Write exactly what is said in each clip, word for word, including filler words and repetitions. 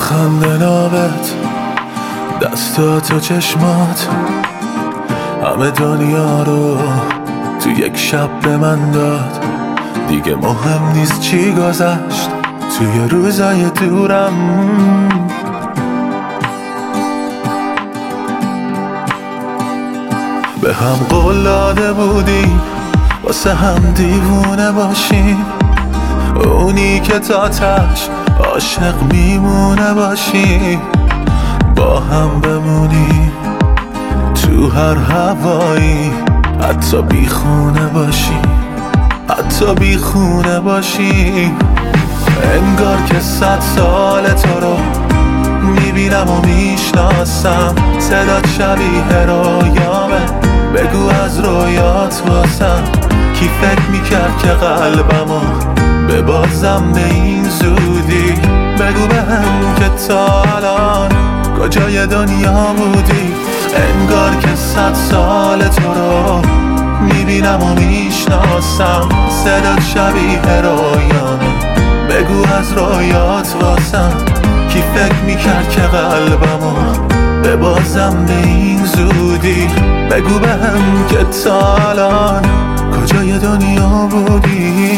لبخند نابت، دستات و چشمات همه دنیا رو تو یک شب به من داد. دیگه مهم نیست چی گذشت توی روزای دورم. به هم قول داده بودیم واسه هم دیوونه باشیم، اونی که تا تاش عاشق میمونه باشیم، با هم بمونیم تو هر هوایی، حتی بی خونه باشیم، حتی بی خونه باشیم. انگار که صد سال تو رو میبینم و میشناسم، صدات شبیه رویامه، بگو از رویات واسم. کی فکر میکرد که قلبمو ببازم به این زودی؟ بگو بهم که تا الان کجای دنیا بودی؟ انگار که صد سال تو رو میبینم و میشناسم، صدات شبیه رویامه، بگو از رویات واسم. کی فکر میکرد که قلبمو ببازم به این زودی؟ بگو بهم که تا الان کجای دنیا بودی؟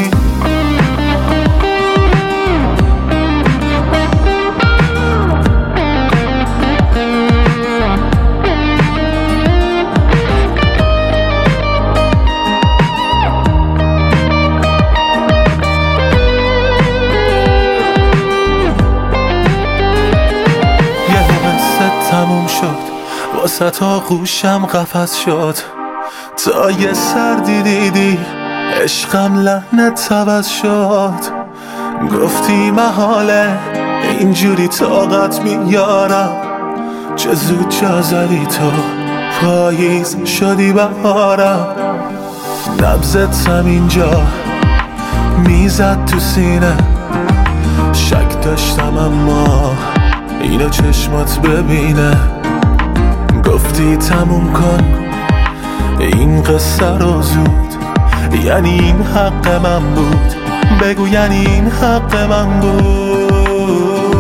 تموم شد واسه تا گوشم قفس شد، تا یه سردی دیدی عشقم لعنت عوض شد. گفتی محاله اینجوری طاقت میارم، چه زود جا زدی تو پاییز شدی بهارم. نبضت هم اینجا میزد تو سینه، شک داشتم اما اینو چشمات ببینه. گفتی تموم کن این قصه رو زود، یعنی این حق من بود، بگو یعنی این حق من بود.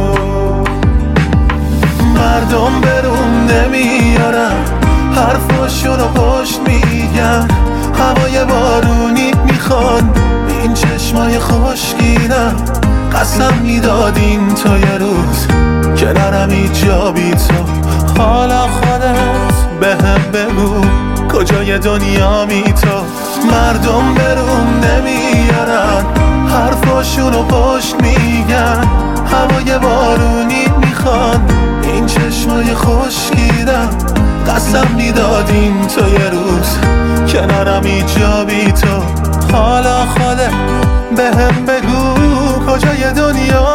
مردم برون نمیارن، حرفاشون رو پشت میگن، هوای بارونی میخوان این چشمای خشکینم. قسم میدادین تو یه روز که نرمی جا بی تو، حالا خودت بهم بگو کجای دنیا می تو؟ مردم برون نمیارن، حرفاشونو پشت میگن، هوای بارونی میخوان این چشمای خشکیدن. قسم میدادین تو یه روز که نرمی جا بی تو، حالا خودت بهم بگو کجای دنیا